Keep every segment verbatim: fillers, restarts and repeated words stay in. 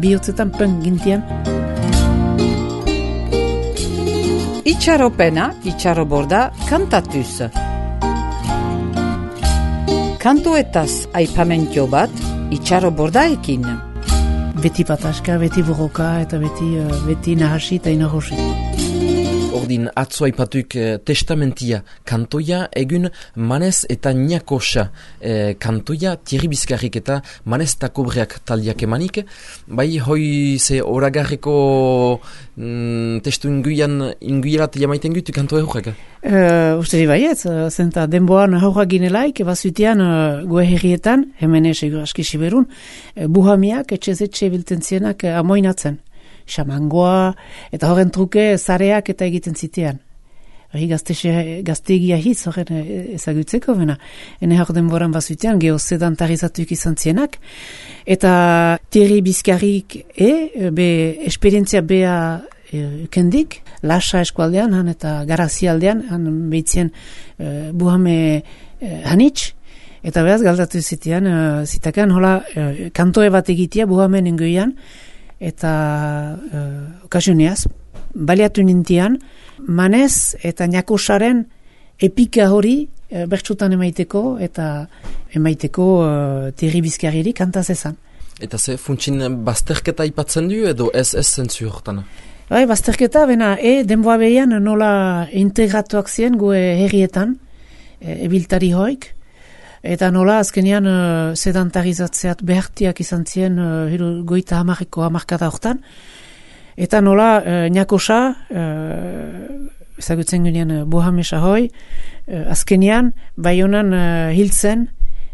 bihotzetan punk gintian. Itxaropena, itxaroborda, kantatuz. Kantuetaz aipamentio bat, itxarobordaekin. Beti pataska, beti borroka eta beti, uh, beti nahasi eta inahosi. Ordin atzo aipatuk eh, testamentia kantoia egun manez eta niakosa eh, kantoia Thierry Bizkarrik eta manez eta kobreak taldiak emanik. Bai hoi ze oragarreko mm, testu inguian inguielat jamaiten gutu kantoa horrek? Uh, uste di baiet, uh, zenta denboan haurra ginelaik, bazutian uh, goe herrietan, hemen esegur aski siberun, uh, buhamiak etxez-etxe bilten zienak uh, amoinatzen. Xamangoa, eta horren truke zareak eta egiten zitean. Hori gaztegia hitz horren ezagutzeko, bena. Hene hor denboran bazutian, geho sedantarizatuk izan zienak. Eta Thierry Bizkarrik e, be, esperientzia bea e, kendik, Lasa eskualdean, han eta Garazi aldean, han behitzien e, buhame e, hanitz. Eta behaz galdatu zitean, e, zitakan, hola, e, kantoe bat egitea buhamen ingoian, eta uh, okasioniaz, baliatu nintian, manez eta niakosaren epika hori uh, bertsutan emaiteko eta emaiteko uh, Thierry Bizkarriri kantaz ezan. Eta ze funtsin bazterketa ipatzen du edo ez ez zentzu hortan? Bai, bazterketa, bena, e, denboa behian nola integratuak zien gue herrietan, e, ebiltari hoik, eta nola azkenean uh, sedentarizatzeat behartiak izan zien uh, goita hamarreko hamarkada hortan. Eta nola uh, niakosa, uh, ezagutzen ginean uh, buhamesa hoi, uh, azkenean Baionan uh, hiltzen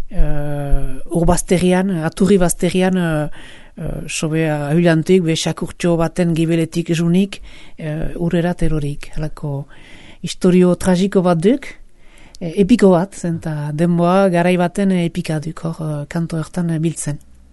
uh, urbazterian, aturri bazterian, uh, uh, sobe ahulantik, be sakurtxo baten gibeletik esunik, uh, urrera terorik. Halako historio tragiko bat duk, epiko bat, zenta denboa garai baten epika duk hor kanto hortan biltzen.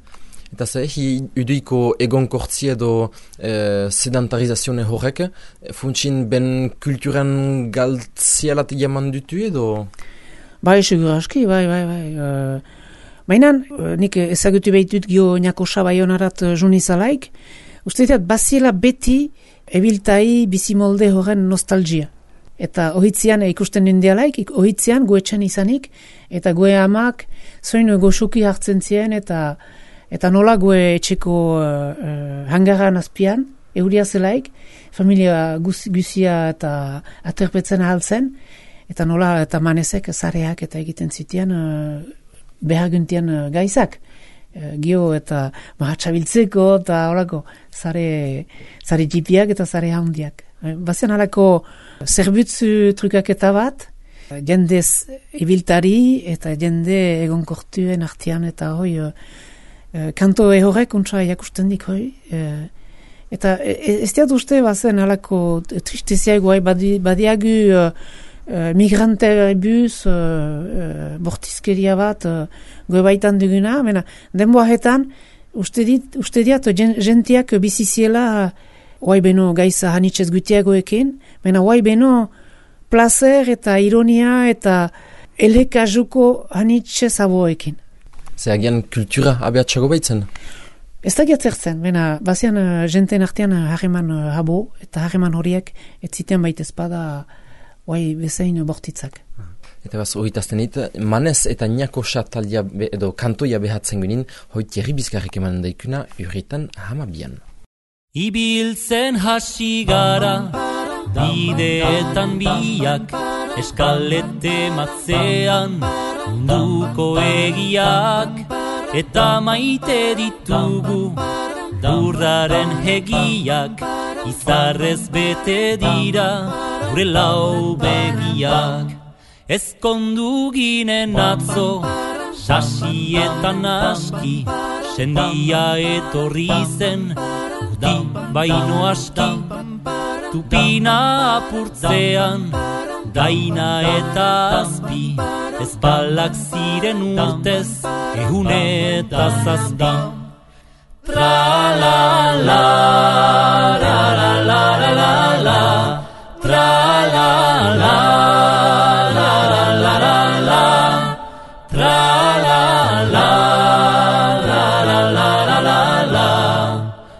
Eta ze, hi uduiko egonkortzi edo eh, sedentarizazione horrek, funtsin ben kulturan galtzialat jaman dutu edo? Bai, segur aski, bai, bai, bai. Uh, Mainan, uh, nik ezagutu behitut gio niakosa baionarat junizalaik, uste diat, baziela beti ebiltai bizimolde horren nostalgia. Eta ohitzian ikusten nindialaik, ohitzian goetxan izanik, eta goe amak zoin goxuki hartzen zien, eta eta nola goe etxeko uh, hangaran azpian, euria zelaik, familia guzia eta aterpetzen ahaltzen, eta nola eta manezek zareak eta egiten zitean uh, behaguntian uh, gaizak. Uh, gio eta mahatxabiltzeko eta horako zare, zare jipiak eta zare handiak. Uh, Bazen halako zerbutzu trukaketa bat, jendez ibiltari eta jende egonkortuen artean eta hoi, e, kanto ehorek untsa jakusten dik hoi. E, eta e, ez diat uste bazen halako tristezia guai badi, badiagu e, e, migrante bus, e, e, bortizkeria bat, e, goe baitan duguna, mena, denboa hetan, uste, dit, uste diat jentiak biziziela Oai beno gaiza hanitzez gutiagoekin, mena oai beno placer eta ironia eta elekazuko hanitzez aboekin. Zer agian kultura abeatxago baitzen? Ez da giatzertzen, mena bazian uh, jenten artean harreman uh, habo eta harreman horiek ez zitean baitez bada oai bezain bortitzak. Eta baz, horietazten dit, manez eta niakosa talia be, edo kantoia behatzen ginen, hoi Thierry Bizkarrik eman daikuna urritan hamabian. Ibiltzen hasi gara, bideetan biak, eskalete matzean, munduko egiak, eta maite ditugu, urraren hegiak, izarrez bete dira, gure lau begiak. Ezkondu ginen atzo, sasietan aski, sendia etorri zen, urdi baino aski, tupina apurtzean, daina eta azpi, ezpalak ziren urtez, ehun eta zazpi. Tra la la, ra la la la la la, tra la la, la la la la la, tra la la, la la la la la la,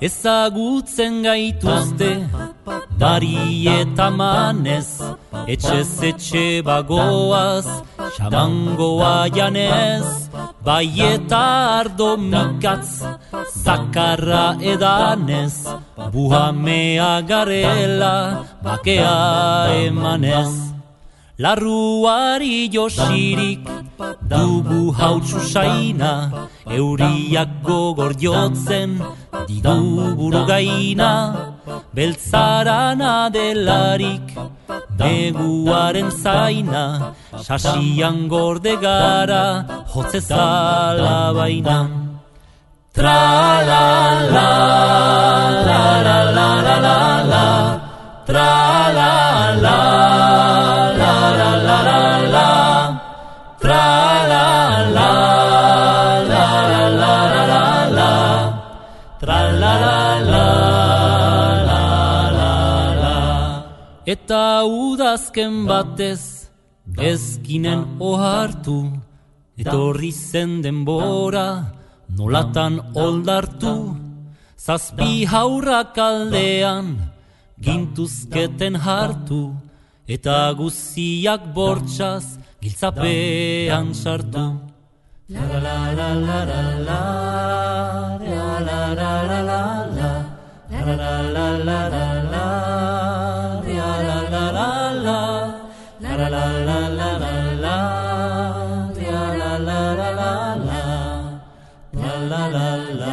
ezagutzen gaituzte, Dari eta manez, etxez etxe bagoaz, xamangoa janez, bai eta ardo mikatz, zakarra edanez, buhamea garela, bakea emanez. Larruari josirik, dugu hautsu saina, euriak gogor jotzen, digu burugaina, beltzaran adelarik, neguaren zaina, sasian gorde gara, hotze zala baina. Tra la la, la la la la la la, tra la la, la la la la la, tra la la, la la la la la la, tra la la la. Eta udazken batez ezkinen ohartu, etorri zen denbora nolatan oldartu, zazpi haurrak aldean gintuzketen hartu, eta guziak bortxaz giltzapean sartu. La la la la la la la, la la la la la la, la la la la la la. La la la la la la, la la la la la la, la la la la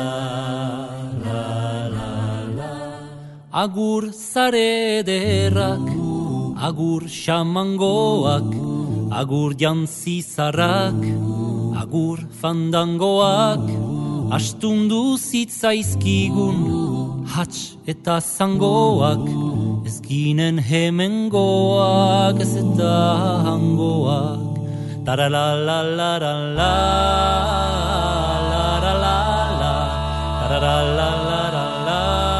la la. Agur zare ederrak, agur xamangoak, agur jantzi zarrak, agur fandangoak, astundu zitzaizkigun, hats eta zangoak, ezkinen hemengoak, ez eta hangoak. Tara la la la la la, la la la la, tara la la la la la,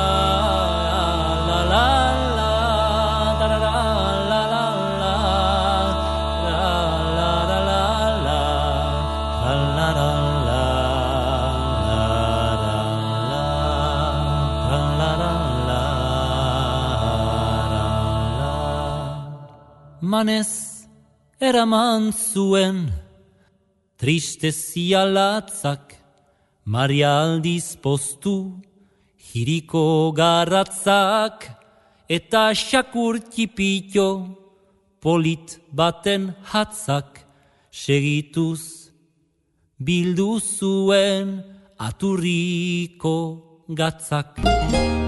la la la, tara la la la la, la la la la la, la la la la, la la la. Manez eraman zuen tristezia latzak, Maria aldiz postu jiriko garratzak, eta xakur tipito polit baten hatzak, segituz bildu zuen aturriko gatzak.